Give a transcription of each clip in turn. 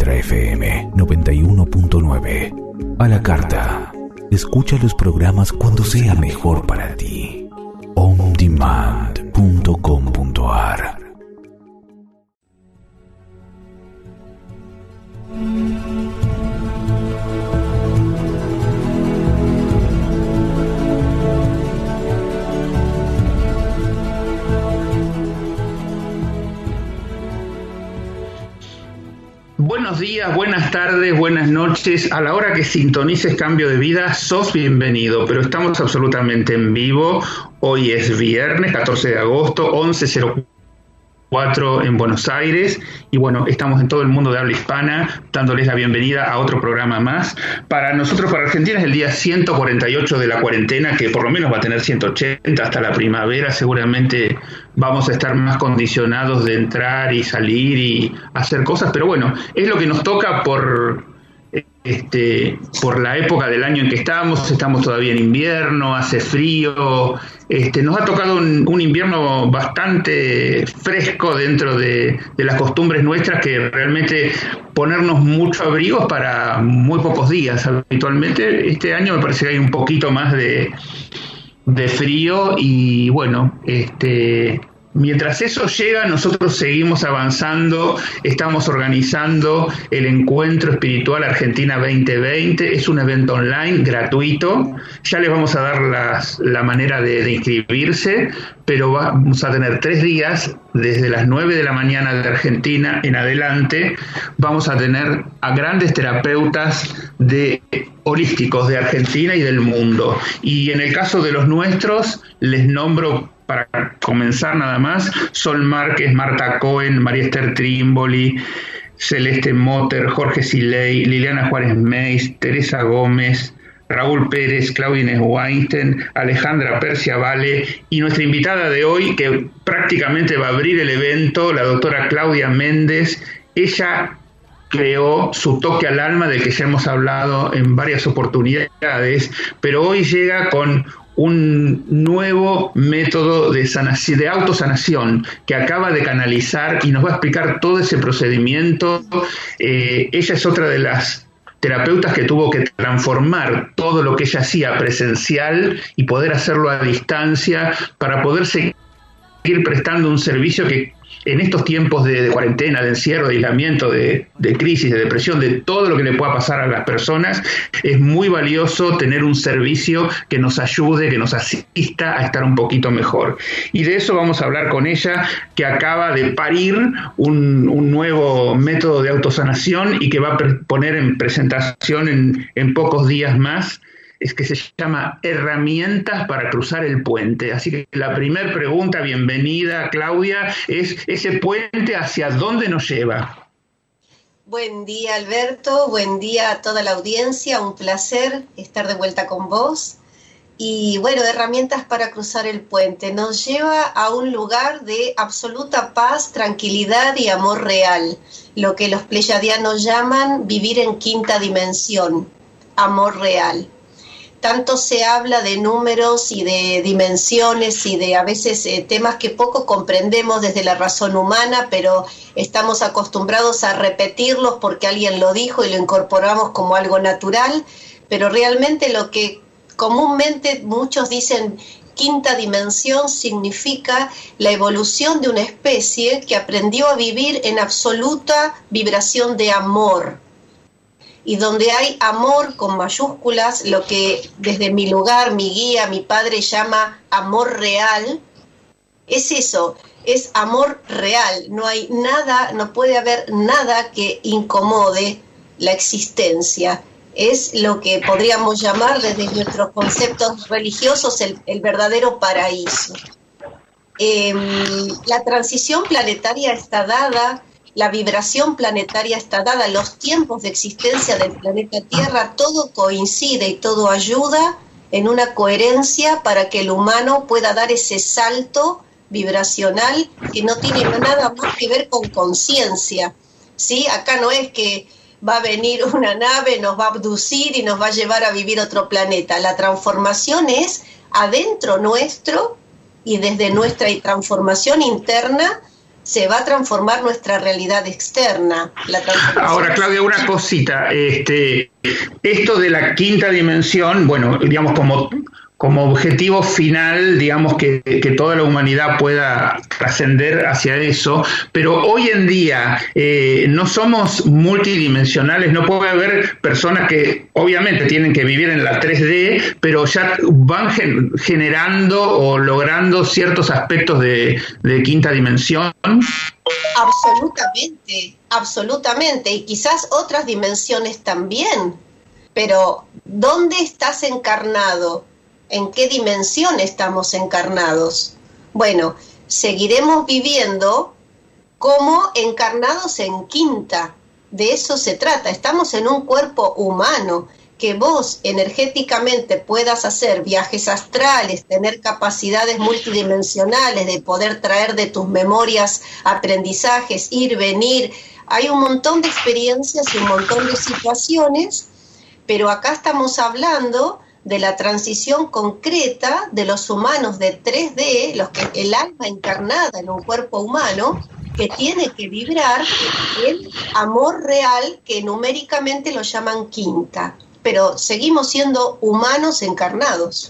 Nuestra FM 91.9. A la carta. Escucha los programas cuando sea mejor para ti. ondemand.com.ar. Buenos días, buenas tardes, buenas noches. A la hora que sintonices Cambio de Vida, sos bienvenido, pero estamos absolutamente en vivo. Hoy es viernes, 14 de agosto, 11:04 en Buenos Aires. Y bueno, estamos en todo el mundo de habla hispana, dándoles la bienvenida a otro programa más. Para nosotros, para Argentina, es el día 148 de la cuarentena, que por lo menos va a tener 180 hasta la primavera. Seguramente vamos a estar más condicionados de entrar y salir y hacer cosas, pero bueno, es lo que nos toca por la época del año en que estamos todavía en invierno, hace frío, nos ha tocado un invierno bastante fresco dentro de las costumbres nuestras, que realmente ponernos mucho abrigos para muy pocos días. Habitualmente este año me parece que hay un poquito más de frío y bueno, mientras eso llega, nosotros seguimos avanzando, estamos organizando el Encuentro Espiritual Argentina 2020, es un evento online gratuito, ya les vamos a dar la manera de inscribirse, pero vamos a tener 3 días, desde las 9 de la mañana de Argentina en adelante, vamos a tener a grandes terapeutas holísticos de Argentina y del mundo, y en el caso de los nuestros, les nombro para comenzar nada más: Sol Márquez, Marta Cohen, María Esther Trimboli, Celeste Motter, Jorge Siley, Liliana Juárez Meis, Teresa Gómez, Raúl Pérez, Claudia Inés Weinstein, Alejandra Persia Vale, y nuestra invitada de hoy, que prácticamente va a abrir el evento, la doctora Claudia Méndez. Ella creó su toque al alma, del que ya hemos hablado en varias oportunidades, pero hoy llega con un nuevo método de autosanación que acaba de canalizar y nos va a explicar todo ese procedimiento. Ella es otra de las terapeutas que tuvo que transformar todo lo que ella hacía presencial y poder hacerlo a distancia para poder seguir prestando un servicio que en estos tiempos de cuarentena, de encierro, de aislamiento, de crisis, de depresión, de todo lo que le pueda pasar a las personas, es muy valioso tener un servicio que nos ayude, que nos asista a estar un poquito mejor. Y de eso vamos a hablar con ella, que acaba de parir un nuevo método de autosanación y que va a poner en presentación en pocos días más. Es que se llama Herramientas para cruzar el puente. Así que la primera pregunta, bienvenida Claudia, es: ¿ese puente hacia dónde nos lleva? Buen día Alberto, buen día a toda la audiencia, un placer estar de vuelta con vos. Y bueno, Herramientas para cruzar el puente nos lleva a un lugar de absoluta paz, tranquilidad y amor real, lo que los pleyadianos llaman vivir en quinta dimensión, amor real. Tanto se habla de números y de dimensiones y de a veces temas que poco comprendemos desde la razón humana, pero estamos acostumbrados a repetirlos porque alguien lo dijo y lo incorporamos como algo natural, pero realmente lo que comúnmente muchos dicen quinta dimensión significa la evolución de una especie que aprendió a vivir en absoluta vibración de amor. Y donde hay amor con mayúsculas, lo que desde mi lugar, mi guía, mi padre llama amor real, es eso, es amor real. No hay nada, no puede haber nada que incomode la existencia. Es lo que podríamos llamar desde nuestros conceptos religiosos el verdadero paraíso. La transición planetaria está dada. La vibración planetaria está dada, los tiempos de existencia del planeta Tierra, todo coincide y todo ayuda en una coherencia para que el humano pueda dar ese salto vibracional que no tiene nada más que ver con conciencia, ¿sí? Acá no es que va a venir una nave, nos va a abducir y nos va a llevar a vivir otro planeta. La transformación es adentro nuestro y desde nuestra transformación interna se va a transformar nuestra realidad externa. Ahora, Claudia, una cosita. Esto de la quinta dimensión, bueno, digamos, como objetivo final, digamos, que toda la humanidad pueda trascender hacia eso, pero hoy en día no somos multidimensionales, no puede haber personas que obviamente tienen que vivir en la 3D, pero ya van generando o logrando ciertos aspectos de quinta dimensión. Absolutamente, absolutamente, y quizás otras dimensiones también, pero ¿dónde estás encarnado? ¿En qué dimensión estamos encarnados? Bueno, seguiremos viviendo como encarnados en quinta. De eso se trata. Estamos en un cuerpo humano. Que vos energéticamente puedas hacer viajes astrales, tener capacidades multidimensionales, de poder traer de tus memorias aprendizajes, ir, venir. Hay un montón de experiencias y un montón de situaciones, pero acá estamos hablando de la transición concreta de los humanos de 3D, el alma encarnada en un cuerpo humano, que tiene que vibrar el amor real, que numéricamente lo llaman quinta, pero seguimos siendo humanos encarnados.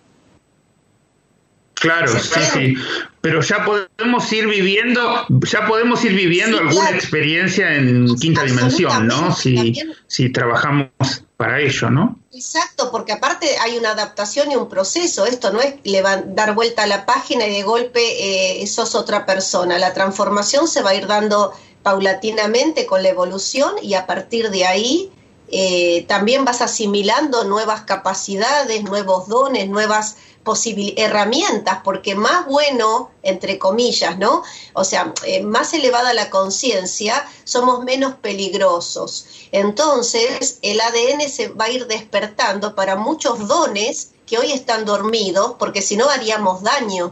Claro, sí, pero ya podemos ir viviendo sí, alguna claro. experiencia en quinta dimensión, ¿no? Si trabajamos para ello, ¿no? Exacto, porque aparte hay una adaptación y un proceso. Esto no es dar vuelta a la página y de golpe sos otra persona. La transformación se va a ir dando paulatinamente con la evolución, y a partir de ahí también vas asimilando nuevas capacidades, nuevos dones, nuevas herramientas, porque más bueno, entre comillas, ¿no? O sea, más elevada la conciencia, somos menos peligrosos. Entonces, el ADN se va a ir despertando para muchos dones que hoy están dormidos, porque si no haríamos daño.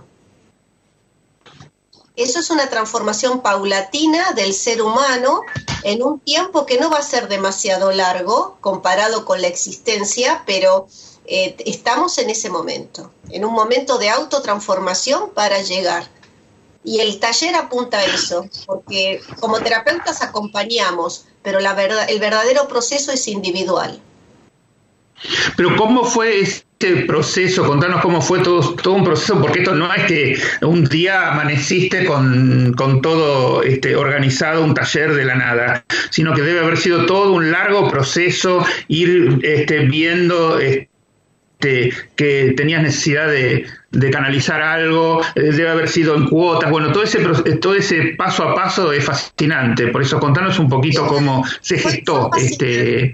Eso es una transformación paulatina del ser humano en un tiempo que no va a ser demasiado largo comparado con la existencia, pero estamos en ese momento, en un momento de autotransformación para llegar. Y el taller apunta a eso, porque como terapeutas acompañamos, pero el verdadero proceso es individual. Pero ¿cómo fue este proceso? Contanos cómo fue todo un proceso, porque esto no es que un día amaneciste con todo organizado, un taller de la nada, sino que debe haber sido todo un largo proceso, ir viendo que tenías necesidad de canalizar algo, debe haber sido en cuotas, bueno, todo ese paso a paso es fascinante. Por eso contanos un poquito cómo se gestó este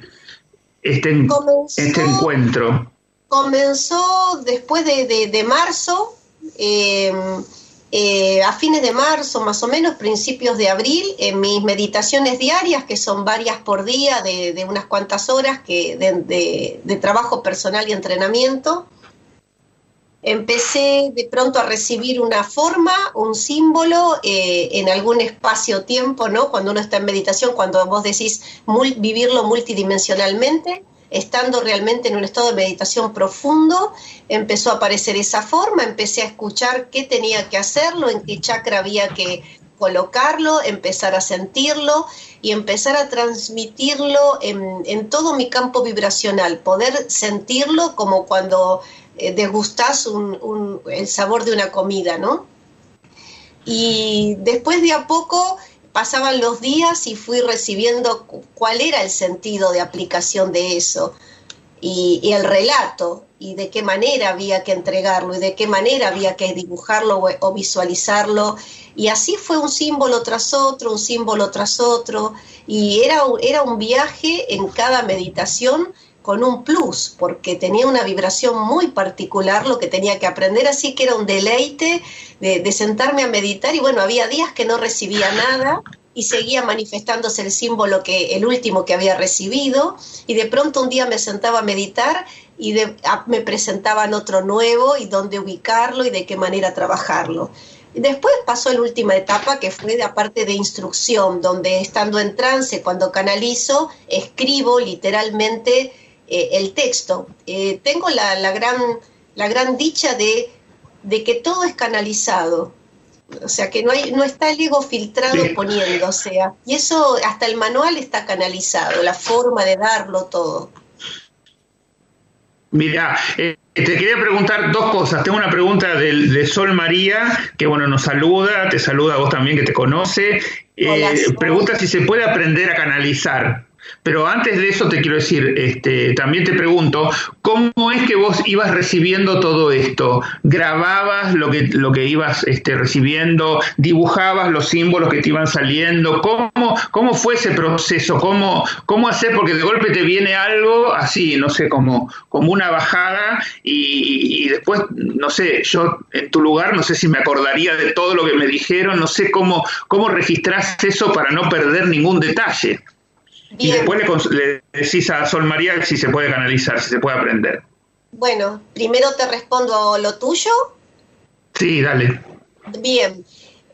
encuentro. Comenzó después de marzo, a fines de marzo más o menos, principios de abril, en mis meditaciones diarias, que son varias por día, de unas cuantas horas de trabajo personal y entrenamiento. Empecé de pronto a recibir una forma, un símbolo en algún espacio-tiempo, ¿no? Cuando uno está en meditación, cuando vos decís vivirlo multidimensionalmente, estando realmente en un estado de meditación profundo, empezó a aparecer esa forma, empecé a escuchar qué tenía que hacerlo, en qué chakra había que colocarlo, empezar a sentirlo y empezar a transmitirlo en todo mi campo vibracional, poder sentirlo como cuando degustás el sabor de una comida, ¿no? Y después de a poco pasaban los días y fui recibiendo cuál era el sentido de aplicación de eso y el relato y de qué manera había que entregarlo y de qué manera había que dibujarlo o visualizarlo, y así fue un símbolo tras otro, un símbolo tras otro, y era un viaje en cada meditación con un plus, porque tenía una vibración muy particular lo que tenía que aprender, así que era un deleite de sentarme a meditar, y bueno, había días que no recibía nada y seguía manifestándose el símbolo el último que había recibido, y de pronto un día me sentaba a meditar y me presentaban otro nuevo y dónde ubicarlo y de qué manera trabajarlo. Y después pasó la última etapa, que fue de aparte de instrucción, donde estando en trance, cuando canalizo, escribo literalmente el texto. Tengo la gran dicha de que todo es canalizado. O sea, que no está el ego filtrado poniéndose. Y eso, hasta el manual está canalizado, la forma de darlo todo. Mira, te quería preguntar dos cosas. Tengo una pregunta de Sol María, que bueno, nos saluda, te saluda a vos también, que te conoce. Hola, pregunta si se puede aprender a canalizar. Pero antes de eso te quiero decir, también te pregunto, ¿cómo es que vos ibas recibiendo todo esto? ¿Grababas lo que ibas recibiendo? ¿Dibujabas los símbolos que te iban saliendo? ¿Cómo fue ese proceso? ¿Cómo hacer? Porque de golpe te viene algo así, no sé, como una bajada y después, no sé, yo en tu lugar no sé si me acordaría de todo lo que me dijeron, no sé cómo registrás eso para no perder ningún detalle. Bien. Y después le decís a Sol María si se puede canalizar, si se puede aprender. Bueno, primero te respondo lo tuyo. Sí, dale. Bien.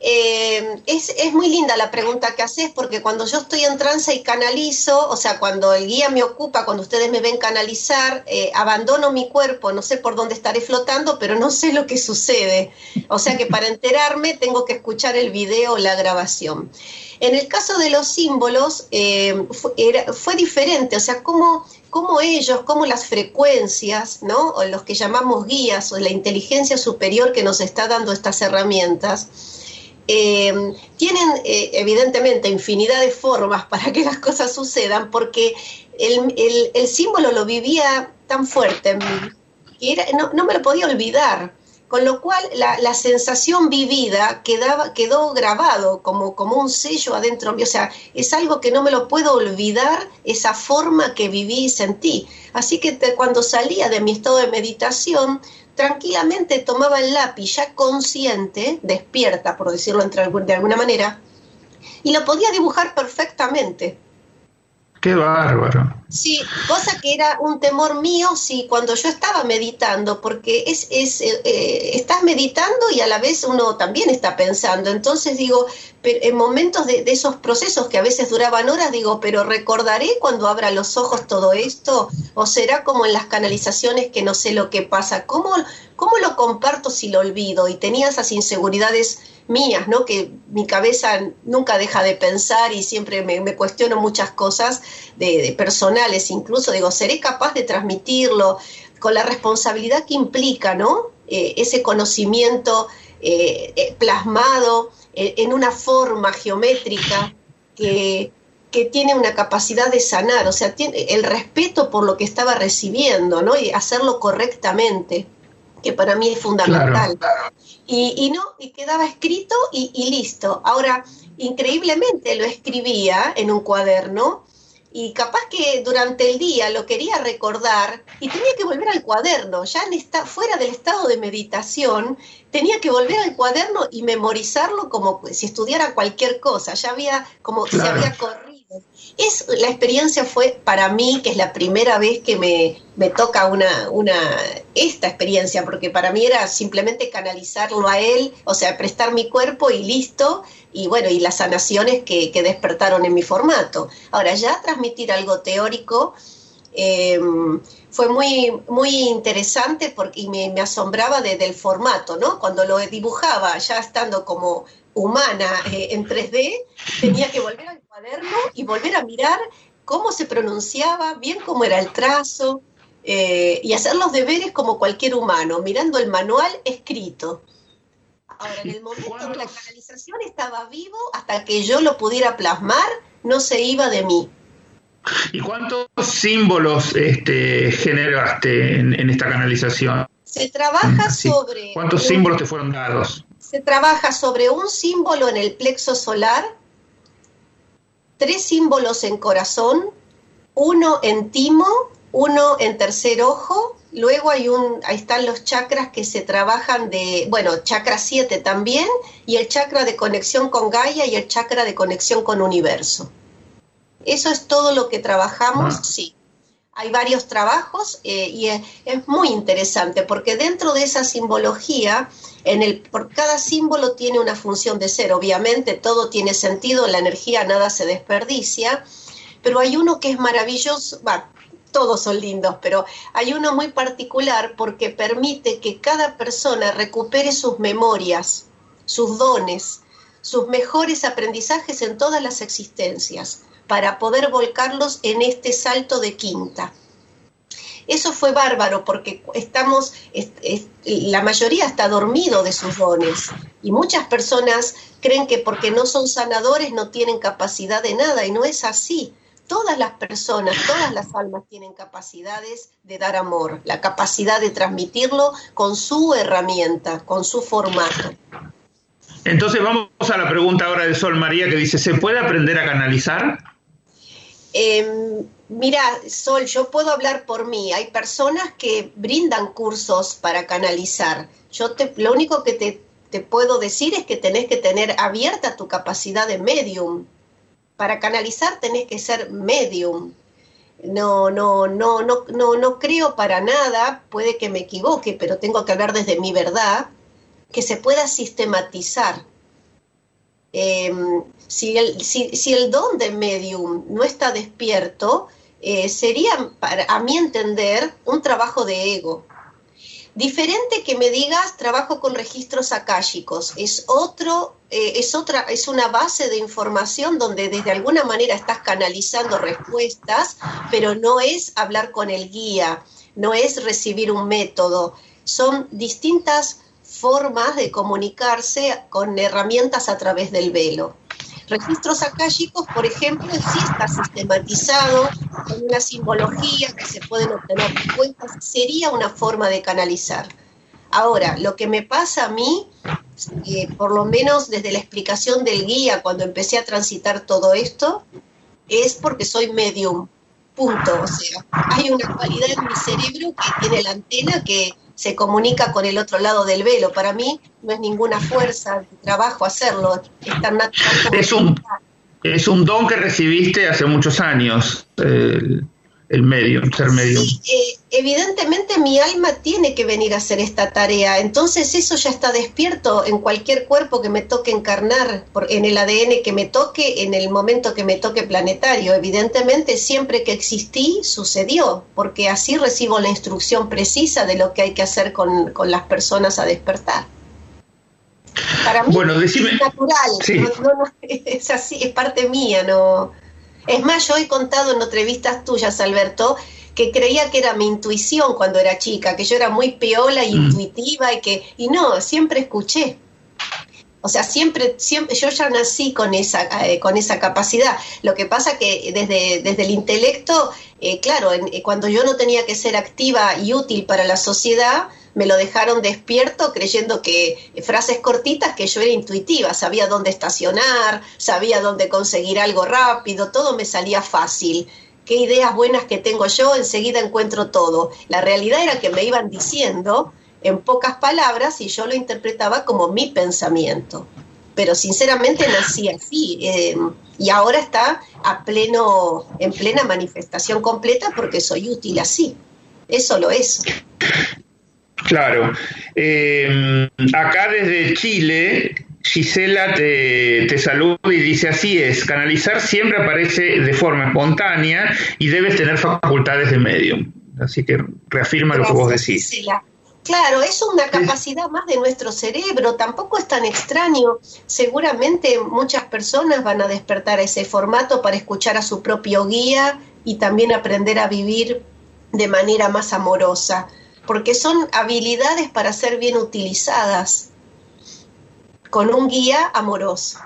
Es muy linda la pregunta que haces, porque cuando yo estoy en trance y canalizo, o sea, cuando el guía me ocupa, cuando ustedes me ven canalizar, abandono mi cuerpo, no sé por dónde estaré flotando, pero no sé lo que sucede. O sea que para enterarme tengo que escuchar el video o la grabación. En el caso de los símbolos fue diferente, o sea, cómo ellos, cómo las frecuencias, ¿no? O los que llamamos guías o la inteligencia superior que nos está dando estas herramientas, tienen evidentemente infinidad de formas para que las cosas sucedan, porque el símbolo lo vivía tan fuerte en mí que no me lo podía olvidar. Con lo cual la sensación vivida quedó grabado como un sello adentro mío. O sea, es algo que no me lo puedo olvidar, esa forma que viví y sentí. Así que cuando salía de mi estado de meditación, tranquilamente tomaba el lápiz ya consciente, despierta, por decirlo de alguna manera, y lo podía dibujar perfectamente. ¡Qué bárbaro! Sí, cosa que era un temor mío, sí, cuando yo estaba meditando, porque estás meditando y a la vez uno también está pensando. Entonces digo, pero en momentos de esos procesos que a veces duraban horas, digo, pero ¿recordaré cuando abra los ojos todo esto? ¿O será como en las canalizaciones que no sé lo que pasa? ¿Cómo lo comparto si lo olvido? Y tenía esas inseguridades mías, ¿no? Que mi cabeza nunca deja de pensar y siempre me cuestiono muchas cosas de personales, incluso digo, ¿seré capaz de transmitirlo con la responsabilidad que implica, ¿no? Ese conocimiento plasmado en una forma geométrica que tiene una capacidad de sanar, o sea, tiene el respeto por lo que estaba recibiendo, ¿no? Y hacerlo correctamente, que para mí es fundamental. Claro. Y quedaba escrito y listo. Ahora, increíblemente lo escribía en un cuaderno y capaz que durante el día lo quería recordar y tenía que volver al cuaderno, ya fuera del estado de meditación, tenía que volver al cuaderno y memorizarlo como si estudiara cualquier cosa, ya había como claro. Se había corrido. La experiencia fue para mí, que es la primera vez que me toca esta experiencia, porque para mí era simplemente canalizarlo a él, o sea, prestar mi cuerpo y listo, y bueno, y las sanaciones que despertaron en mi formato. Ahora, ya transmitir algo teórico fue muy, muy interesante y me asombraba del formato, ¿no? Cuando lo dibujaba, ya estando como humana en 3D, tenía que volver al cuaderno y volver a mirar cómo se pronunciaba, bien cómo era el trazo, y hacer los deberes como cualquier humano, mirando el manual escrito. Ahora, en el momento de la canalización estaba vivo, hasta que yo lo pudiera plasmar, no se iba de mí. ¿Y cuántos símbolos generaste en esta canalización? Se trabaja sobre... ¿Cuántos símbolos te fueron dados? Se trabaja sobre un símbolo en el plexo solar, 3 símbolos en corazón, 1 en timo, 1 en tercer ojo, luego ahí están los chakras que se trabajan chakra 7 también, y el chakra de conexión con Gaia y el chakra de conexión con universo. Eso es todo lo que trabajamos, sí. Hay varios trabajos y es muy interesante porque dentro de esa simbología, por cada símbolo tiene una función de ser. Obviamente todo tiene sentido, la energía nada se desperdicia, pero hay uno que es maravilloso, todos son lindos, pero hay uno muy particular porque permite que cada persona recupere sus memorias sus dones, sus mejores aprendizajes en todas las existencias, para poder volcarlos en este salto de quinta. Eso fue bárbaro porque la mayoría está dormido de sus dones y muchas personas creen que porque no son sanadores no tienen capacidad de nada y no es así. Todas las personas, todas las almas tienen capacidades de dar amor, la capacidad de transmitirlo con su herramienta, con su formato. Entonces vamos a la pregunta ahora de Sol María que dice, ¿se puede aprender a canalizar? Mira, Sol, yo puedo hablar por mí. Hay personas que brindan cursos para canalizar. Lo único que te puedo decir es que tenés que tener abierta tu capacidad de medium. Para canalizar tenés que ser medium. No creo para nada, puede que me equivoque, pero tengo que hablar desde mi verdad, que se pueda sistematizar. Si el don de medium no está despierto, sería, a mi entender, un trabajo de ego. Diferente que me digas, trabajo con registros akáshicos, es una base de información donde desde alguna manera estás canalizando respuestas, pero no es hablar con el guía, no es recibir un método, son distintas formas de comunicarse con herramientas a través del velo. Registros akáshicos, por ejemplo, sí está sistematizado, con una simbología que se pueden obtener respuestas, sería una forma de canalizar. Ahora, lo que me pasa a mí, por lo menos desde la explicación del guía, cuando empecé a transitar todo esto, es porque soy medium, punto. O sea, hay una cualidad en mi cerebro que tiene la antena que se comunica con el otro lado del velo. Para mí no es ninguna fuerza de trabajo hacerlo, es tan natural como es un don que recibiste hace muchos años, el medium, ser medium. Sí, evidentemente mi alma tiene que venir a hacer esta tarea, entonces eso ya está despierto en cualquier cuerpo que me toque encarnar, en el ADN que me toque, en el momento que me toque planetario. Evidentemente siempre que existí sucedió, porque así recibo la instrucción precisa de lo que hay que hacer con las personas a despertar. Para mí es natural, sí. Es así, es parte mía, no. Es más, yo he contado en entrevistas tuyas, Alberto, que creía que era mi intuición cuando era chica, que yo era muy piola e intuitiva y no, siempre escuché. O sea, siempre yo ya nací con esa capacidad. Lo que pasa que desde el intelecto, claro, cuando yo no tenía que ser activa y útil para la sociedad, me lo dejaron despierto creyendo que frases cortitas, que yo era intuitiva, sabía dónde estacionar, sabía dónde conseguir algo rápido, todo me salía fácil. Qué ideas buenas que tengo yo, enseguida encuentro todo. La realidad era que me iban diciendo en pocas palabras y yo lo interpretaba como mi pensamiento. Pero sinceramente nací así y ahora está en plena manifestación completa porque soy útil así. Eso lo es. Claro. Acá desde Chile, Gisela te saluda y dice, así es, canalizar siempre aparece de forma espontánea y debes tener facultades de medium. Así que reafirma Gracias, lo que vos decís. Gisela. Claro, es una capacidad más de nuestro cerebro, tampoco es tan extraño. Seguramente muchas personas van a despertar a ese formato para escuchar a su propio guía y también aprender a vivir de manera más amorosa, porque son habilidades para ser bien utilizadas con un guía amoroso.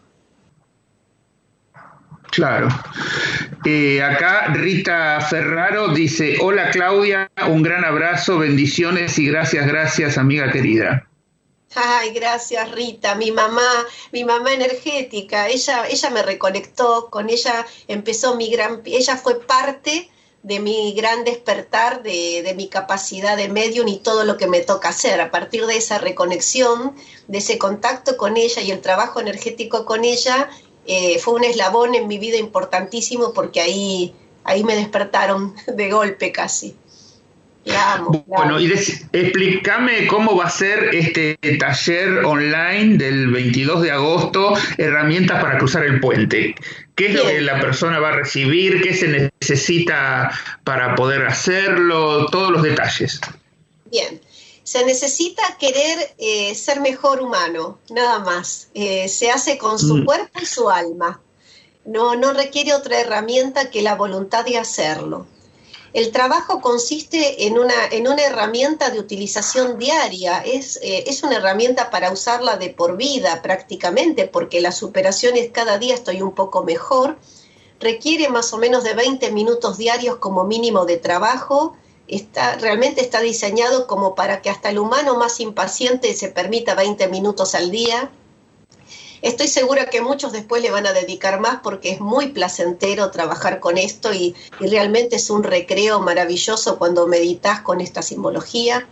Claro. Acá Rita Ferraro dice, hola Claudia, un gran abrazo, bendiciones y gracias, amiga querida. Ay, gracias Rita, mi mamá energética, ella me reconectó, con ella empezó ella fue parte de mi gran despertar, de mi capacidad de medium y todo lo que me toca hacer. A partir de esa reconexión, de ese contacto con ella y el trabajo energético con ella, fue un eslabón en mi vida importantísimo porque ahí me despertaron de golpe casi. La amo. Bueno, y explícame cómo va a ser este taller online del 22 de agosto, herramientas para cruzar el puente. ¿Qué es lo que la persona va a recibir? ¿Qué se necesita para poder hacerlo? Todos los detalles. Bien. Se necesita querer ser mejor humano, nada más. Se hace con su cuerpo y su alma. No requiere otra herramienta que la voluntad de hacerlo. El trabajo consiste en una herramienta de utilización diaria, es una herramienta para usarla de por vida prácticamente, porque la superación es cada día estoy un poco mejor, requiere más o menos de 20 minutos diarios como mínimo de trabajo, realmente está diseñado como para que hasta el humano más impaciente se permita 20 minutos al día. Estoy segura que muchos después le van a dedicar más porque es muy placentero trabajar con esto y realmente es un recreo maravilloso cuando meditas con esta simbología.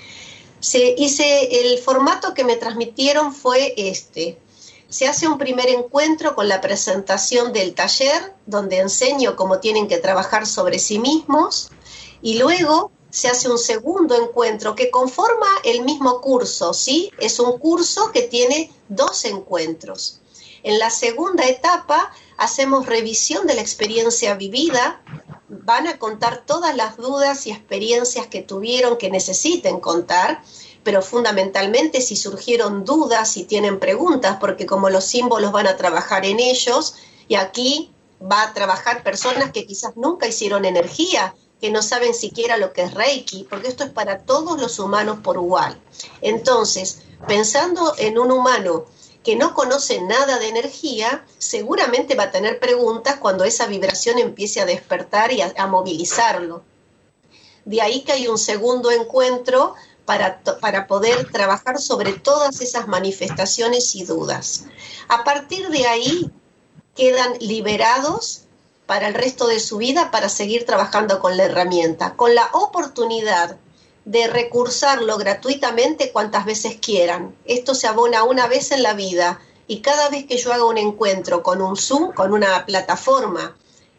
El formato que me transmitieron fue este. Se hace un primer encuentro con la presentación del taller, donde enseño cómo tienen que trabajar sobre sí mismos, y luego se hace un segundo encuentro que conforma el mismo curso, ¿sí? Es un curso que tiene 2 encuentros. En la segunda etapa hacemos revisión de la experiencia vivida, van a contar todas las dudas y experiencias que tuvieron que necesiten contar, pero fundamentalmente si surgieron dudas, si tienen preguntas, porque como los símbolos van a trabajar en ellos, y aquí va a trabajar personas que quizás nunca hicieron energía, que no saben siquiera lo que es Reiki, porque esto es para todos los humanos por igual. Entonces, pensando en un humano que no conoce nada de energía, seguramente va a tener preguntas cuando esa vibración empiece a despertar y a movilizarlo. De ahí que hay un segundo encuentro para poder trabajar sobre todas esas manifestaciones y dudas. A partir de ahí quedan liberados para el resto de su vida para seguir trabajando con la herramienta, con la oportunidad de recursarlo gratuitamente cuantas veces quieran. Esto se abona una vez en la vida y cada vez que yo haga un encuentro con un Zoom, con una plataforma,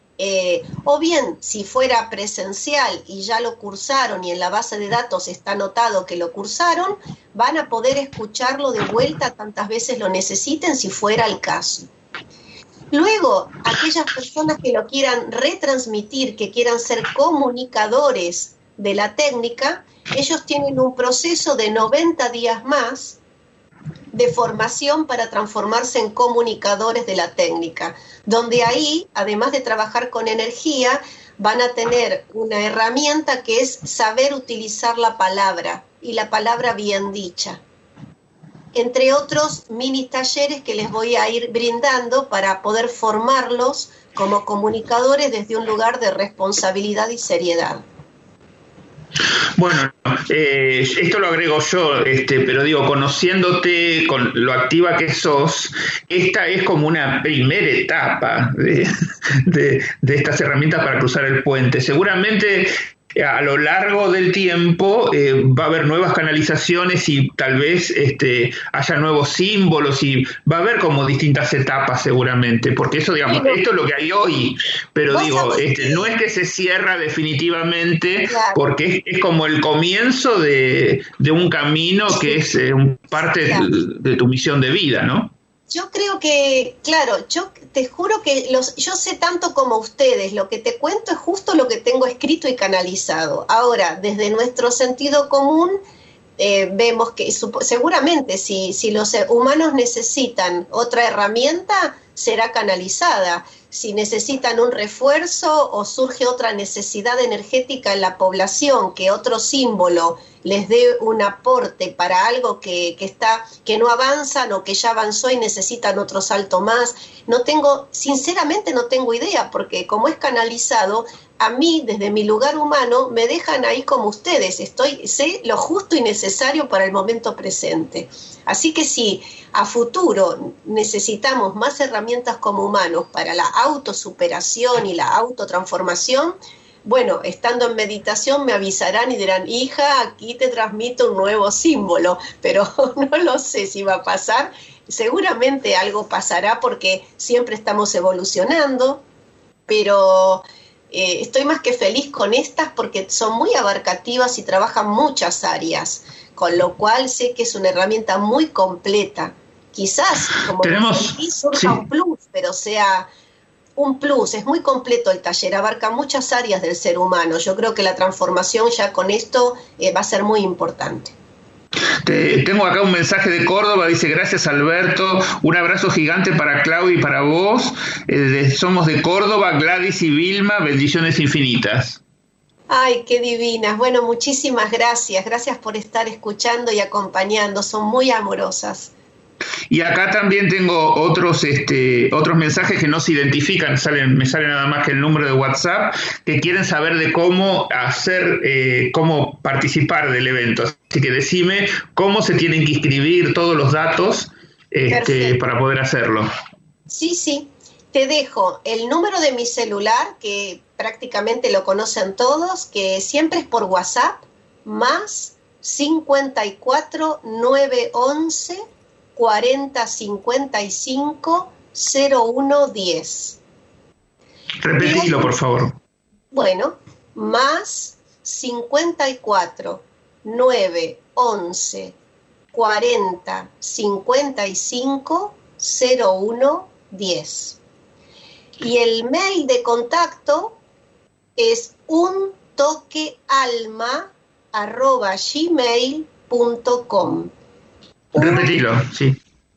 o bien si fuera presencial y ya lo cursaron y en la base de datos está anotado que lo cursaron, van a poder escucharlo de vuelta tantas veces lo necesiten si fuera el caso. Luego, aquellas personas que lo quieran retransmitir, que quieran ser comunicadores de la técnica, ellos tienen un proceso de 90 días más de formación para transformarse en comunicadores de la técnica, donde ahí, además de trabajar con energía, van a tener una herramienta que es saber utilizar la palabra, y la palabra bien dicha. Entre otros mini talleres que les voy a ir brindando para poder formarlos como comunicadores desde un lugar de responsabilidad y seriedad. Bueno, esto lo agrego yo, pero digo, conociéndote con lo activa que sos, esta es como una primera etapa de estas herramientas para cruzar el puente. Seguramente a lo largo del tiempo va a haber nuevas canalizaciones y tal vez haya nuevos símbolos y va a haber como distintas etapas seguramente, porque eso, digamos, esto es lo que hay hoy, pero digo, no es que se cierra definitivamente, claro, porque es como el comienzo de un camino que es parte de tu misión de vida, ¿no? Yo creo que, claro, yo te juro que yo sé tanto como ustedes, lo que te cuento es justo lo que tengo escrito y canalizado. Ahora, desde nuestro sentido común, vemos que seguramente si los humanos necesitan otra herramienta, será canalizada. Si necesitan un refuerzo o surge otra necesidad energética en la población, que otro símbolo les dé un aporte para algo que no avanzan o que ya avanzó y necesitan otro salto más. Sinceramente no tengo idea, porque como es canalizado, a mí, desde mi lugar humano, me dejan ahí como ustedes. Sé lo justo y necesario para el momento presente. Así que si a futuro necesitamos más herramientas como humanos para la autosuperación y la autotransformación, bueno, estando en meditación me avisarán y dirán, hija, aquí te transmito un nuevo símbolo, pero no lo sé si va a pasar. Seguramente algo pasará porque siempre estamos evolucionando, pero estoy más que feliz con estas porque son muy abarcativas y trabajan muchas áreas, con lo cual sé que es una herramienta muy completa. Quizás, como surja un plus, pero sea un plus, es muy completo el taller, abarca muchas áreas del ser humano. Yo creo que la transformación ya con esto va a ser muy importante. Tengo acá un mensaje de Córdoba, dice: gracias Alberto, un abrazo gigante para Claudia y para vos. Somos de Córdoba, Gladys y Vilma, bendiciones infinitas. Ay, qué divinas. Bueno, muchísimas gracias. Gracias por estar escuchando y acompañando. Son muy amorosas. Y acá también tengo otros mensajes que no se identifican, me sale nada más que el número de WhatsApp, que quieren saber de cómo cómo participar del evento. Así que decime cómo se tienen que inscribir, todos los datos para poder hacerlo. Sí. Te dejo el número de mi celular, que prácticamente lo conocen todos, que siempre es por WhatsApp, más 54 911 40 55 01 10. Repetilo, por favor. Bueno, más 54 911 40 55 01 10. Y el mail de contacto es untoquealma@gmail.com. Repetilo, sí.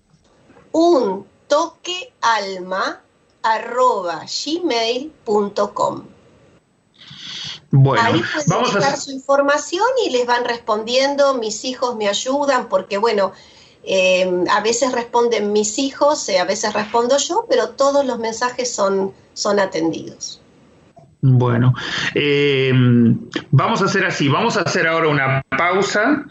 untoquealma@gmail.com. Bueno, ahí pueden dejar su información y les van respondiendo. Mis hijos me ayudan porque, bueno, a veces responden mis hijos, a veces respondo yo, pero todos los mensajes son atendidos. Bueno, vamos a hacer así, vamos a hacer ahora una pausa,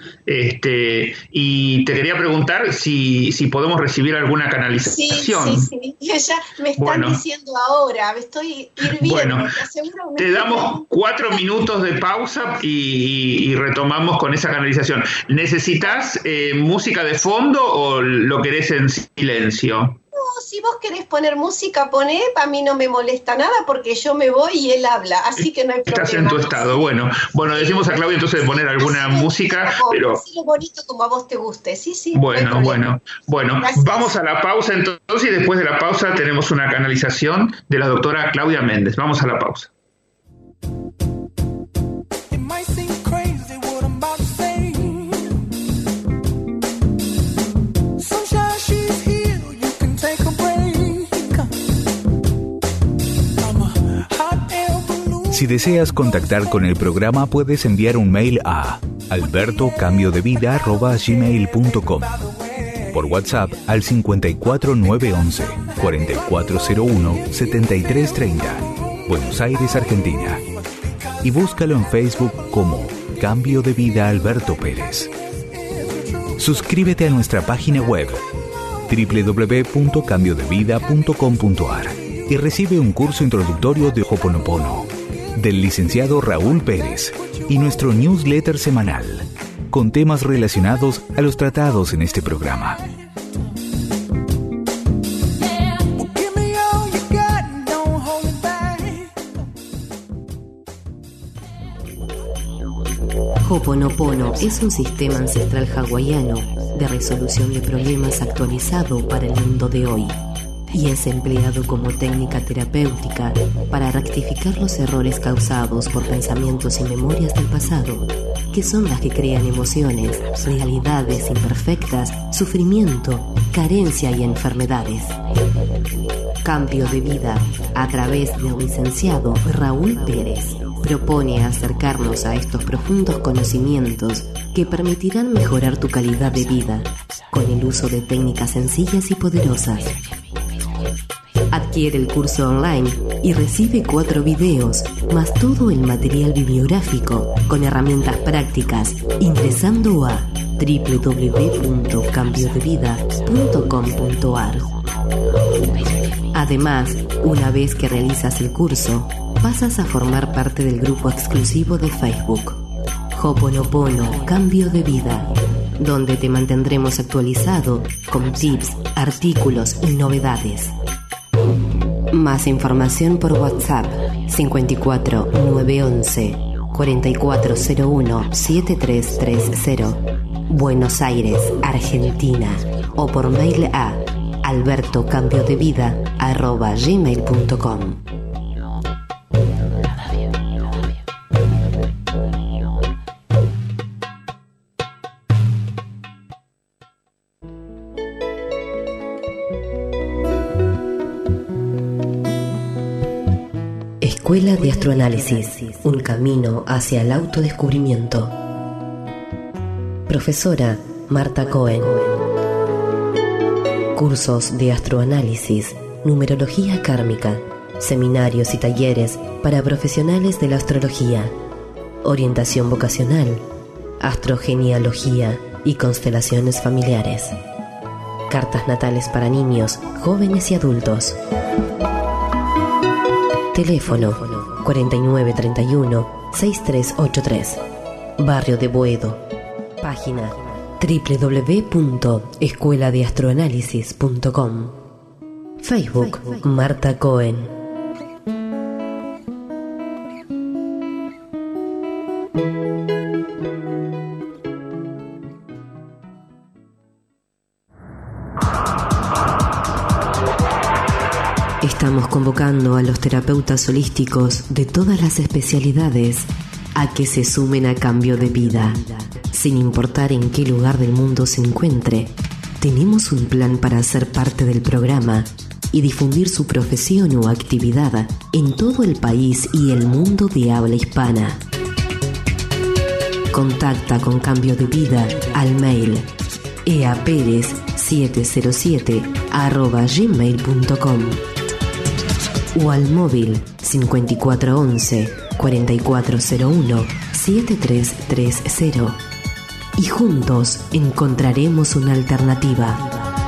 y te quería preguntar si podemos recibir alguna canalización. Sí, ya me están diciendo ahora, estoy hirviendo. Bueno, te damos 4 minutos de pausa y retomamos con esa canalización. ¿Necesitas música de fondo o lo querés en silencio? Si vos querés poner música, poné, a mí no me molesta nada porque yo me voy y él habla, así que no hay problema. Estás en tu estado, bueno, decimos a Claudia entonces de poner alguna música, pero... Así lo bonito como a vos te guste, sí. Bueno, vamos a la pausa entonces y después de la pausa tenemos una canalización de la doctora Claudia Méndez. Vamos a la pausa. Si deseas contactar con el programa, puedes enviar un mail a albertocambiodevida@gmail.com, por WhatsApp al 54 911 4401 7330, Buenos Aires, Argentina, y búscalo en Facebook como Cambio de Vida Alberto Pérez. Suscríbete a nuestra página web www.cambiodevida.com.ar y recibe un curso introductorio de Ho'oponopono del licenciado Raúl Pérez y nuestro newsletter semanal con temas relacionados a los tratados en este programa. Ho'oponopono es un sistema ancestral hawaiano de resolución de problemas actualizado para el mundo de hoy y es empleado como técnica terapéutica para rectificar los errores causados por pensamientos y memorias del pasado, que son las que crean emociones, realidades imperfectas, sufrimiento, carencia y enfermedades. Cambio de Vida, a través del licenciado Raúl Pérez, propone acercarnos a estos profundos conocimientos que permitirán mejorar tu calidad de vida con el uso de técnicas sencillas y poderosas. Adquiere el curso online y recibe 4 videos, más todo el material bibliográfico con herramientas prácticas ingresando a www.cambiodevida.com.ar. Además, una vez que realizas el curso, pasas a formar parte del grupo exclusivo de Facebook Ho'oponopono Cambio de Vida, donde te mantendremos actualizado con tips, artículos y novedades. Más información por WhatsApp 54 911 4401 7330, Buenos Aires, Argentina, o por mail a albertocambiodevida@gmail.com. Escuela de Astroanálisis, un camino hacia el autodescubrimiento. Profesora Marta Cohen. Cursos de astroanálisis, numerología kármica, seminarios y talleres para profesionales de la astrología, orientación vocacional, astrogenealogía y constelaciones familiares. Cartas natales para niños, jóvenes y adultos. Teléfono 4931-6383. Barrio de Boedo. Página www.escueladeastroanálisis.com. Facebook Marta Cohen. Estamos convocando a los terapeutas holísticos de todas las especialidades a que se sumen a Cambio de Vida. Sin importar en qué lugar del mundo se encuentre, tenemos un plan para ser parte del programa y difundir su profesión o actividad en todo el país y el mundo de habla hispana. Contacta con Cambio de Vida al mail eaperez707@gmail.com o al móvil 5411-4401-7330 y juntos encontraremos una alternativa.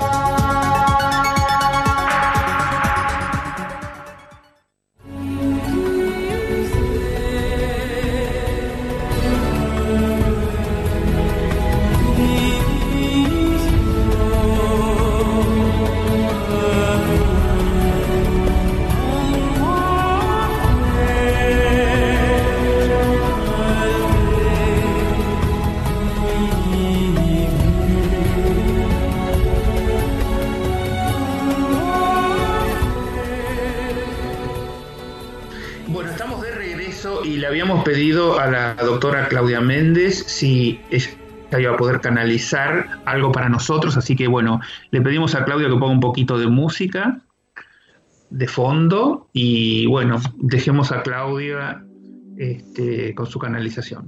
Pedido a la doctora Claudia Méndez si ella iba a poder canalizar algo para nosotros, así que bueno, le pedimos a Claudia que ponga un poquito de música de fondo y bueno, dejemos a Claudia con su canalización.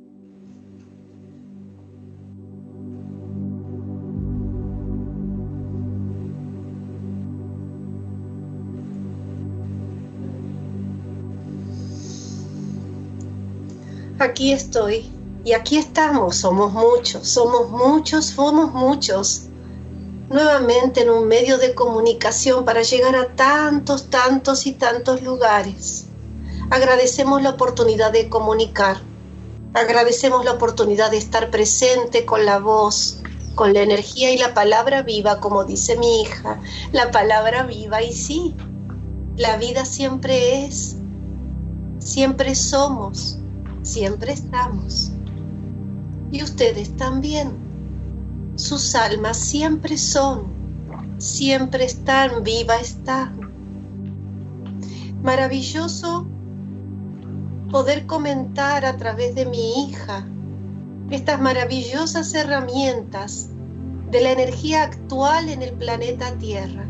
Aquí estoy y aquí estamos, somos muchos, nuevamente en un medio de comunicación para llegar a tantos y tantos lugares. Agradecemos la oportunidad de comunicar, agradecemos la oportunidad de estar presente con la voz, con la energía y la palabra viva, como dice mi hija, la palabra viva. Y sí, la vida siempre es, siempre somos, siempre estamos. Y ustedes también. Sus almas siempre son, siempre están, viva están. Maravilloso poder comentar a través de mi hija estas maravillosas herramientas de la energía actual en el planeta Tierra.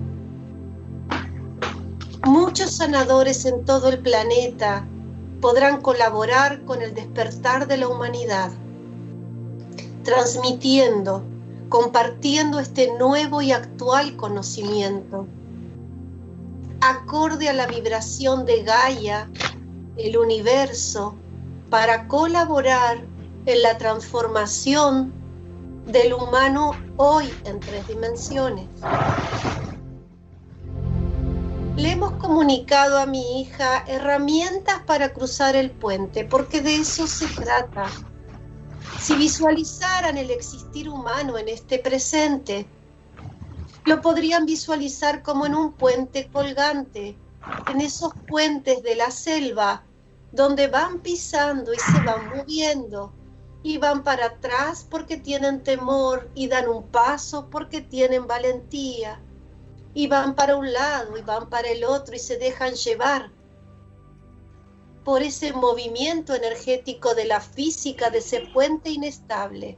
Muchos sanadores en todo el planeta podrán colaborar con el despertar de la humanidad, transmitiendo, compartiendo este nuevo y actual conocimiento, acorde a la vibración de Gaia, el universo, para colaborar en la transformación del humano hoy en 3 dimensiones. Le hemos comunicado a mi hija herramientas para cruzar el puente, porque de eso se trata. Si visualizaran el existir humano en este presente, lo podrían visualizar como en un puente colgante, en esos puentes de la selva, donde van pisando y se van moviendo, y van para atrás porque tienen temor, y dan un paso porque tienen valentía, y van para un lado y van para el otro y se dejan llevar por ese movimiento energético de la física de ese puente inestable.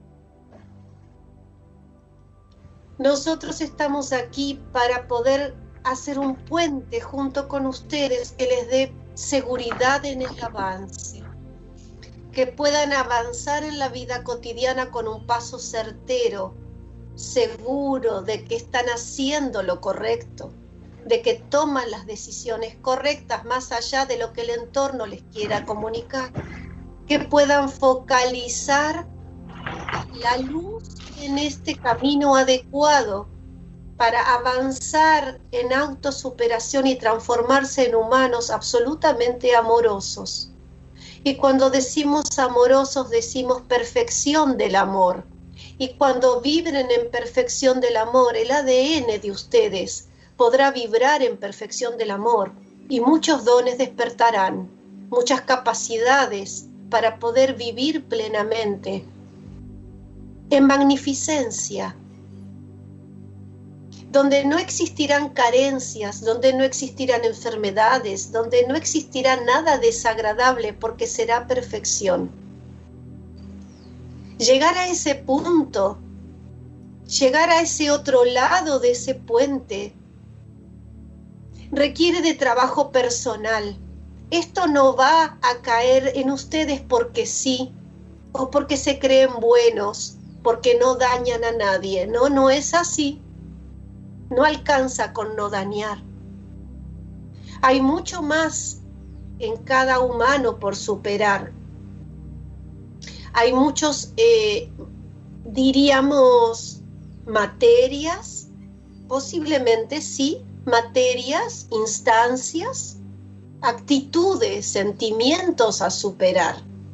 Nosotros estamos aquí para poder hacer un puente junto con ustedes que les dé seguridad en el avance, que puedan avanzar en la vida cotidiana con un paso certero, seguro de que están haciendo lo correcto, de que toman las decisiones correctas más allá de lo que el entorno les quiera comunicar, que puedan focalizar la luz en este camino adecuado para avanzar en autosuperación y transformarse en humanos absolutamente amorosos. Y cuando decimos amorosos, decimos perfección del amor. Y cuando vibren en perfección del amor, el ADN de ustedes podrá vibrar en perfección del amor y muchos dones despertarán, muchas capacidades para poder vivir plenamente, en magnificencia, donde no existirán carencias, donde no existirán enfermedades, donde no existirá nada desagradable porque será perfección. Llegar a ese punto, llegar a ese otro lado de ese puente, requiere de trabajo personal. Esto no va a caer en ustedes porque sí, o porque se creen buenos, porque no dañan a nadie. No, no es así. No alcanza con no dañar. Hay mucho más en cada humano por superar. Hay muchos, diríamos, materias, posiblemente sí, materias, instancias, actitudes, sentimientos a superar.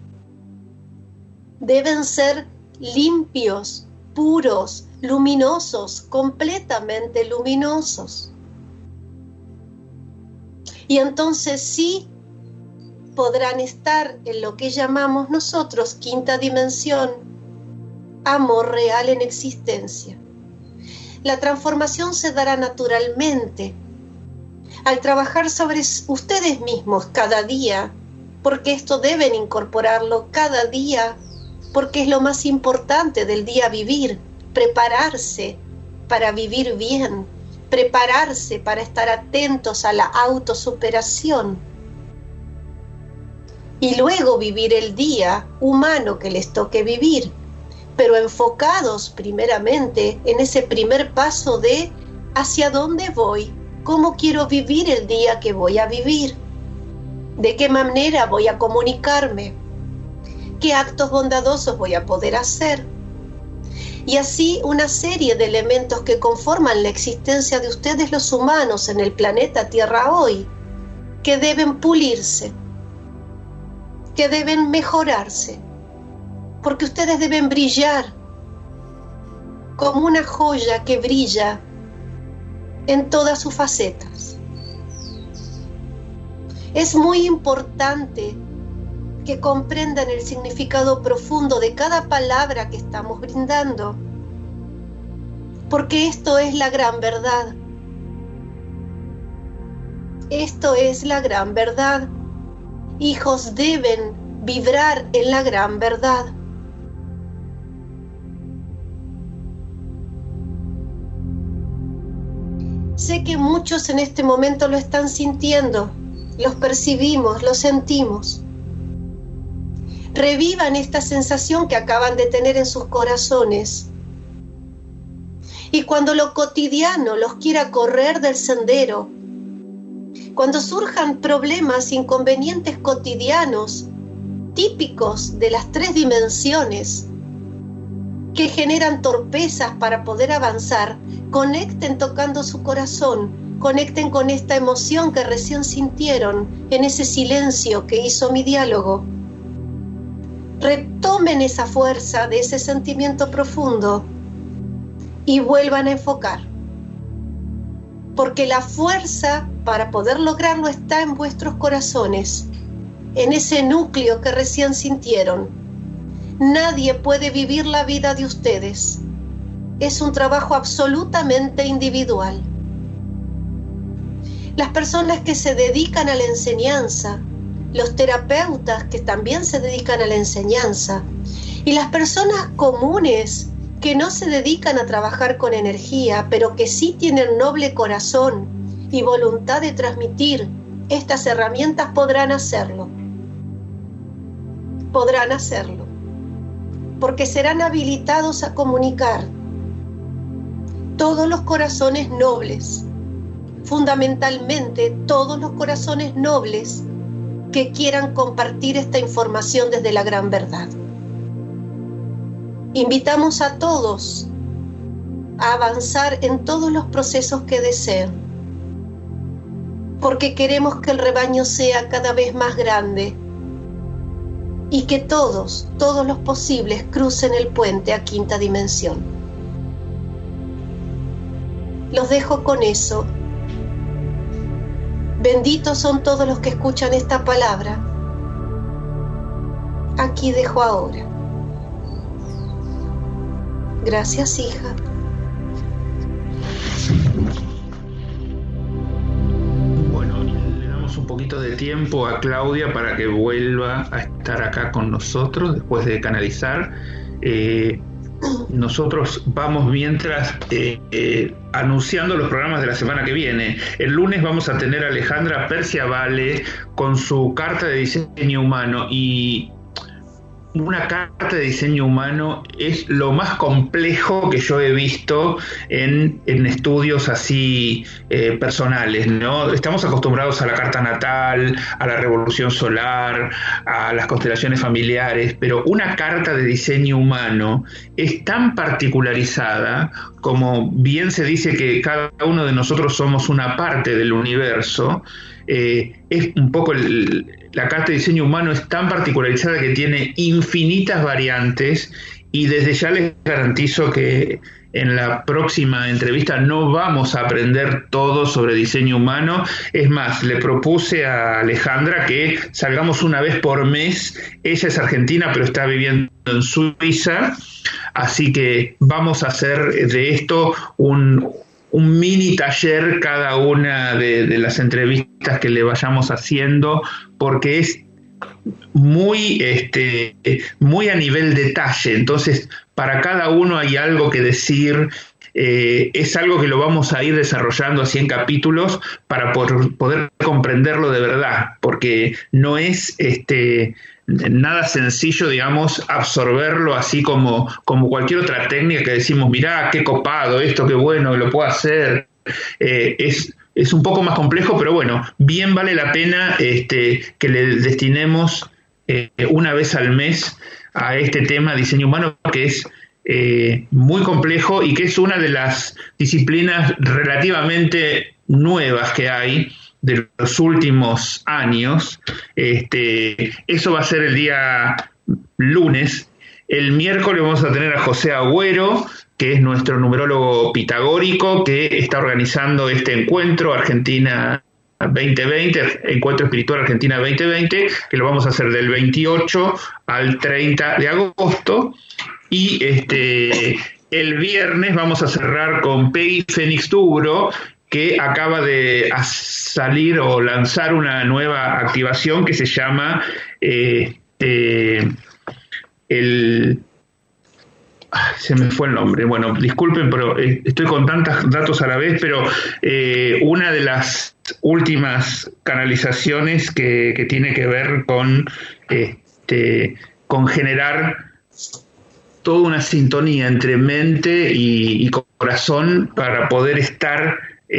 Deben ser limpios, puros, luminosos, completamente luminosos. Y entonces sí podrán estar en lo que llamamos nosotros quinta dimensión, amor real en existencia. La transformación se dará naturalmente al trabajar sobre ustedes mismos cada día, porque esto deben incorporarlo cada día, porque es lo más importante del día vivir, prepararse para vivir bien, prepararse para estar atentos a la autosuperación y luego vivir el día humano que les toque vivir, pero enfocados primeramente en ese primer paso de hacia dónde voy, cómo quiero vivir el día que voy a vivir, de qué manera voy a comunicarme, qué actos bondadosos voy a poder hacer. Y así una serie de elementos que conforman la existencia de ustedes los humanos en el planeta Tierra hoy, que deben pulirse, que deben mejorarse, porque ustedes deben brillar como una joya que brilla en todas sus facetas. Es muy importante que comprendan el significado profundo de cada palabra que estamos brindando, porque esto es la gran verdad. Esto es la gran verdad. Hijos deben vibrar en la gran verdad. Sé que muchos en este momento lo están sintiendo, los percibimos, los sentimos. Revivan esta sensación que acaban de tener en sus corazones. Y cuando lo cotidiano los quiera correr del sendero, cuando surjan problemas, inconvenientes cotidianos, típicos de las 3 dimensiones, que generan torpezas para poder avanzar, conecten tocando su corazón, conecten con esta emoción que recién sintieron en ese silencio que hizo mi diálogo. Retomen esa fuerza de ese sentimiento profundo y vuelvan a enfocar. Porque la fuerza para poder lograrlo está en vuestros corazones, en ese núcleo que recién sintieron. Nadie puede vivir la vida de ustedes. Es un trabajo absolutamente individual. Las personas que se dedican a la enseñanza, los terapeutas que también se dedican a la enseñanza, y las personas comunes que no se dedican a trabajar con energía, pero que sí tienen noble corazón y voluntad de transmitir estas herramientas podrán hacerlo. Podrán hacerlo, porque serán habilitados a comunicar todos los corazones nobles, fundamentalmente todos los corazones nobles que quieran compartir esta información desde la gran verdad. Invitamos a todos a avanzar en todos los procesos que deseen, porque queremos que el rebaño sea cada vez más grande y que todos los posibles crucen el puente a quinta dimensión. Los dejo con eso. Benditos son todos los que escuchan esta palabra. Aquí dejo ahora. Gracias, hija. Bueno, le damos un poquito de tiempo a Claudia para que vuelva a estar acá con nosotros después de canalizar. Nosotros vamos mientras anunciando los programas de la semana que viene. El lunes vamos a tener a Alejandra Perciavale con su carta de diseño humano, y una carta de diseño humano es lo más complejo que yo he visto en estudios así personales, ¿no? Estamos acostumbrados a la carta natal, a la revolución solar, a las constelaciones familiares, pero una carta de diseño humano es tan particularizada, como bien se dice que cada uno de nosotros somos una parte del universo. Es un poco la carta de diseño humano es tan particularizada que tiene infinitas variantes, y desde ya les garantizo que en la próxima entrevista no vamos a aprender todo sobre diseño humano. Es más, le propuse a Alejandra que salgamos una vez por mes. Ella es argentina pero está viviendo en Suiza, así que vamos a hacer de esto un mini taller cada una de las entrevistas que le vayamos haciendo, porque es muy a nivel detalle. Entonces, para cada uno hay algo que decir. Es algo que lo vamos a ir desarrollando así en capítulos para poder comprenderlo de verdad, porque no es nada sencillo, digamos, absorberlo así como cualquier otra técnica que decimos, mirá, qué copado esto, qué bueno, lo puedo hacer. Es un poco más complejo, pero bueno, bien vale la pena que le destinemos una vez al mes a este tema diseño humano, que es muy complejo y que es una de las disciplinas relativamente nuevas que hay de los últimos años. Eso va a ser el día lunes. El miércoles vamos a tener a José Agüero, que es nuestro numerólogo pitagórico, que está organizando este encuentro Argentina 2020, Encuentro Espiritual Argentina 2020, que lo vamos a hacer del 28 al 30 de agosto. Y el viernes vamos a cerrar con Peggy Fénix Tubro, que acaba de salir o lanzar una nueva activación que se llama se me fue el nombre. Bueno, disculpen, pero estoy con tantos datos a la vez, pero una de las últimas canalizaciones que tiene que ver con generar toda una sintonía entre mente y corazón para poder estar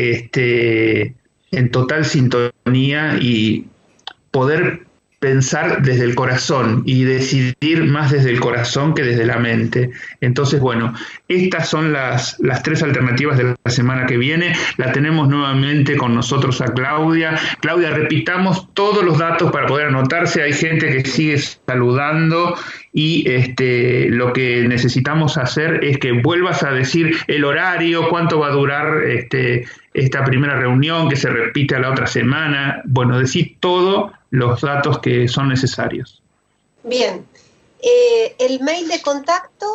en total sintonía y poder pensar desde el corazón y decidir más desde el corazón que desde la mente. Entonces, bueno, estas son las tres alternativas de la semana que viene. La tenemos nuevamente con nosotros a Claudia. Claudia, repitamos todos los datos para poder anotarse. Hay gente que sigue saludando y lo que necesitamos hacer es que vuelvas a decir el horario, cuánto va a durar esta primera reunión, que se repite a la otra semana. Bueno, decir todos los datos que son necesarios. Bien, el mail de contacto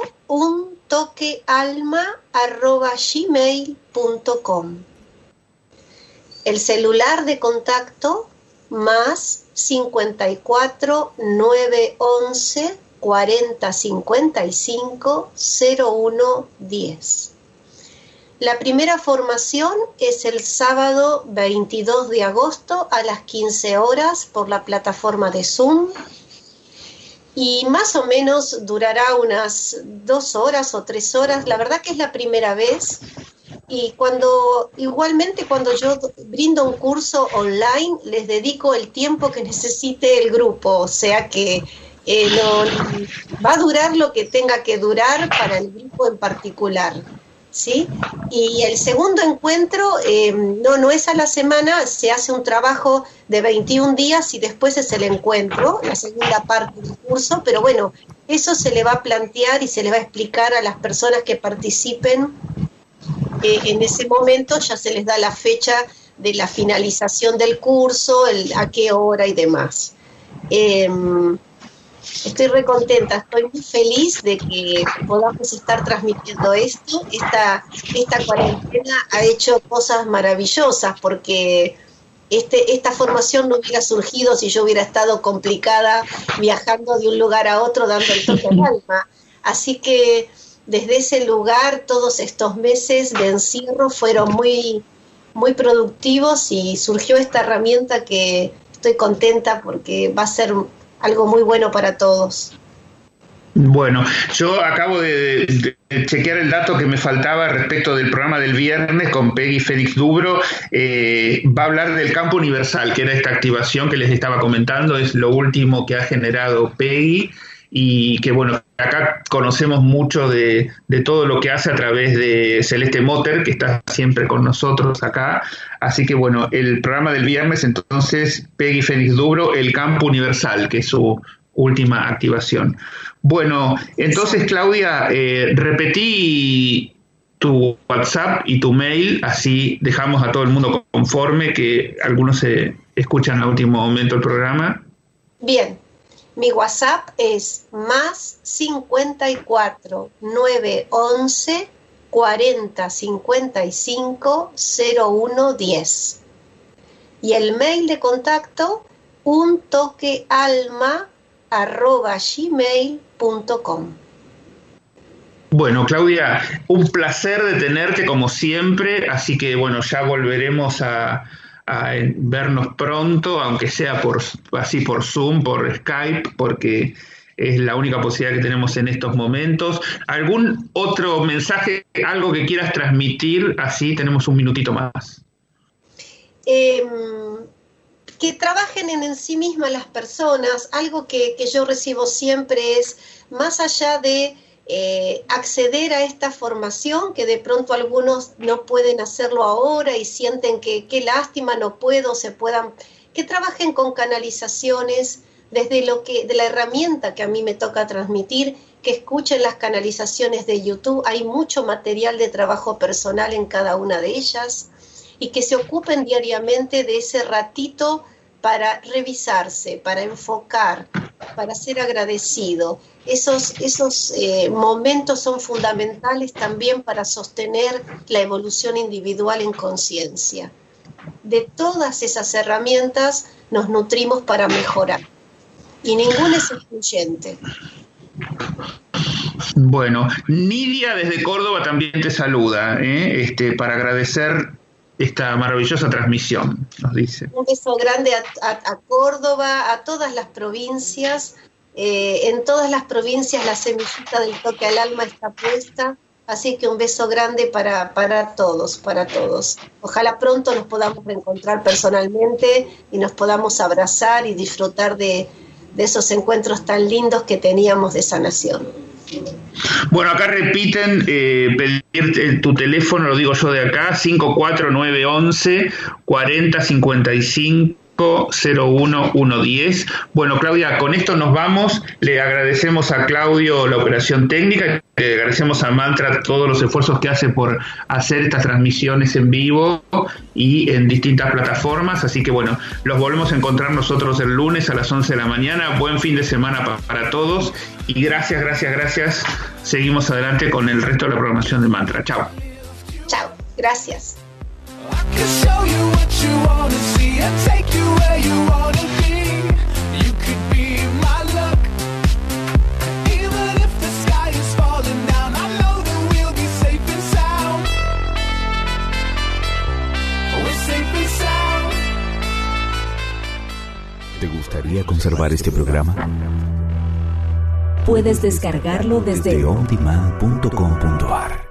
untoquealma@gmail.com. El celular de contacto más 54 911 40 55 01 10. La primera formación es el sábado 22 de agosto a las 15 horas por la plataforma de Zoom. Y más o menos durará unas 2 horas o 3 horas. La verdad que es la primera vez. Y igualmente cuando yo brindo un curso online, les dedico el tiempo que necesite el grupo. O sea que va a durar lo que tenga que durar para el grupo en particular, ¿sí? Y el segundo encuentro no es a la semana, se hace un trabajo de 21 días y después es el encuentro, la segunda parte del curso, pero bueno, eso se le va a plantear y se le va a explicar a las personas que participen. En ese momento ya se les da la fecha de la finalización del curso, a qué hora y demás. Estoy recontenta, estoy muy feliz de que podamos estar transmitiendo esto. Esta cuarentena ha hecho cosas maravillosas porque esta formación no hubiera surgido si yo hubiera estado complicada viajando de un lugar a otro dando el toque al alma. Así que desde ese lugar todos estos meses de encierro fueron muy, muy productivos y surgió esta herramienta que estoy contenta porque va a ser algo muy bueno para todos. Bueno, yo acabo de chequear el dato que me faltaba respecto del programa del viernes con Peggy Félix Dubro. Va a hablar del campo universal, que era esta activación que les estaba comentando, es lo último que ha generado Peggy y que bueno, acá conocemos mucho de todo lo que hace a través de Celeste Motter, que está siempre con nosotros acá. Así que bueno, el programa del viernes, entonces, Peggy Félix Dubro, el campo universal, que es su última activación. Bueno, entonces Claudia, repetí tu WhatsApp y tu mail, así dejamos a todo el mundo conforme, que algunos se escuchan a último momento el programa. Bien. Mi WhatsApp es más 54 911 40 55 01 10. Y el mail de contacto untoquealma@gmail.com. Bueno, Claudia, un placer de tenerte como siempre, así que bueno, ya volveremos a vernos pronto, aunque sea por Zoom, por Skype, porque es la única posibilidad que tenemos en estos momentos. ¿Algún otro mensaje, algo que quieras transmitir? Así tenemos un minutito más. Que trabajen en sí mismas las personas. Algo que yo recibo siempre es, más allá de acceder a esta formación, que de pronto algunos no pueden hacerlo ahora y sienten que qué lástima, no puedo, que trabajen con canalizaciones desde de la herramienta que a mí me toca transmitir, que escuchen las canalizaciones de YouTube, hay mucho material de trabajo personal en cada una de ellas, y que se ocupen diariamente de ese ratito para revisarse, para enfocar, para ser agradecido. Esos momentos son fundamentales también para sostener la evolución individual en conciencia. De todas esas herramientas nos nutrimos para mejorar. Y ninguna es excluyente. Bueno, Nidia desde Córdoba también te saluda, para agradecer esta maravillosa transmisión, nos dice. Un beso grande a Córdoba, a todas las provincias. En todas las provincias la semillita del toque al alma está puesta, así que un beso grande para todos. Ojalá pronto nos podamos reencontrar personalmente y nos podamos abrazar y disfrutar de esos encuentros tan lindos que teníamos de sanación. Bueno, acá repiten, pedir tu teléfono, lo digo yo de acá, 54911 40 55 01110. Bueno, Claudia, con esto nos vamos. Le agradecemos a Claudio la operación técnica, le agradecemos a Mantra todos los esfuerzos que hace por hacer estas transmisiones en vivo y en distintas plataformas. Así que bueno, los volvemos a encontrar nosotros el lunes a las 11 de la mañana. Buen fin de semana para todos y gracias. Seguimos adelante con el resto de la programación de Mantra. Chao. Chao, gracias. I can show you what you wanna see and take you where you wanna be. You could be my luck. Even if the sky is falling down, I know that we'll be safe and sound. ¿Te gustaría conservar este programa? Puedes descargarlo desde ondemand.com.ar.